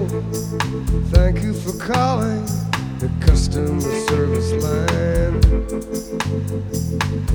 Thank you for calling the customer service line.